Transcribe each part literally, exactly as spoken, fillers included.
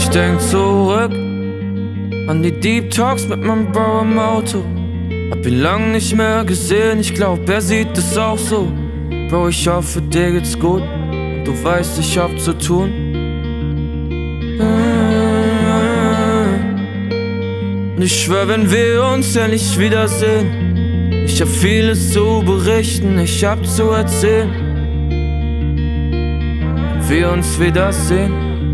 Ich denk zurück an die Deep Talks mit meinem Bro im Auto. Hab ihn lang nicht mehr gesehen, ich glaub, er sieht es auch so. Bro, ich hoffe, dir geht's gut und du weißt, ich hab zu tun. Und ich schwör, wenn wir uns endlich wiedersehen, ich hab vieles zu berichten, ich hab zu erzählen. Wenn wir uns wiedersehen,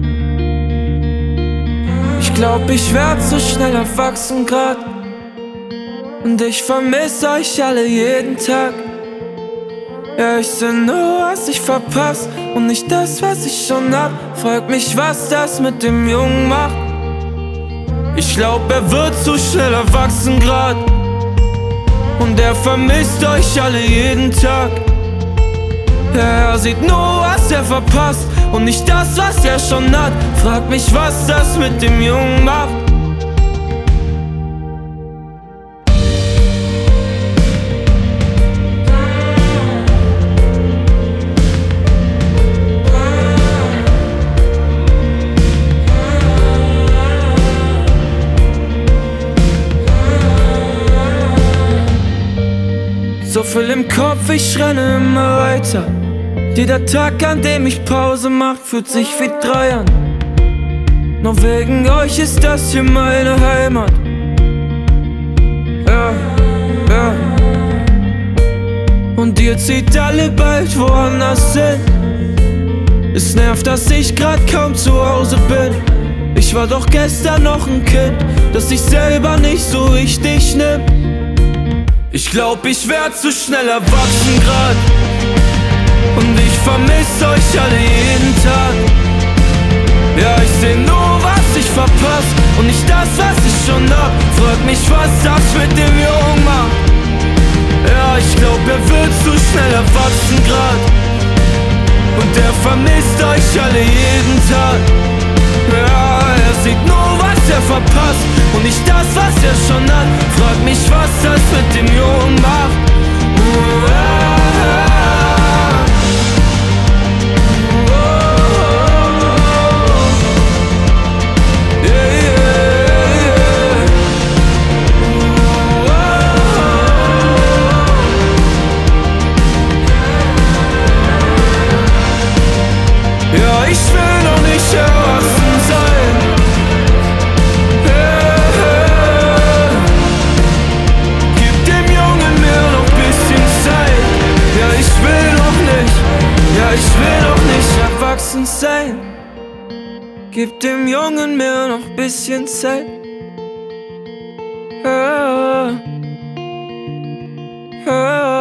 ich glaub, ich werd so schnell erwachsen grad. Und ich vermiss euch alle jeden Tag. Ja, ich seh nur, was ich verpass und nicht das, was ich schon hab. Frag mich, was das mit dem Jungen macht. Ich glaub, er wird zu schnell erwachsen grad. Und er vermisst euch alle jeden Tag. Ja, er sieht nur, was er verpasst und nicht das, was er schon hat. Frag mich, was das mit dem Jungen macht. So viel im Kopf, ich renne immer weiter. Jeder Tag, an dem ich Pause mach, fühlt sich wie drei an. Nur wegen euch ist das hier meine Heimat. Ja, ja. Und ihr zieht alle bald woanders hin. Es nervt, dass ich grad kaum zu Hause bin. Ich war doch gestern noch ein Kind, das sich selber nicht so richtig nimmt. Ich glaub, ich werd zu schnell erwachsen grad. Und ich vermiss euch alle jeden Tag. Ja, ich seh nur, was ich verpass und nicht das, was ich schon hab. Frag mich, was das mit dem Jungen macht. Ja, ich glaub, er wird zu schnell erwachsen grad. Und er vermisst euch alle jeden Tag. Ja, er sieht nur, was er verpasst und nicht das, was er schon hat. Frag mich, was das mit dem Jungen macht. Ja, ich will noch nicht erwachsen sein. Gib dem Jungen mir noch bisschen Zeit. Ja, ich will noch nicht, ja, ich will noch nicht erwachsen sein. Gib dem Jungen mir noch bisschen Zeit. Ja, ja.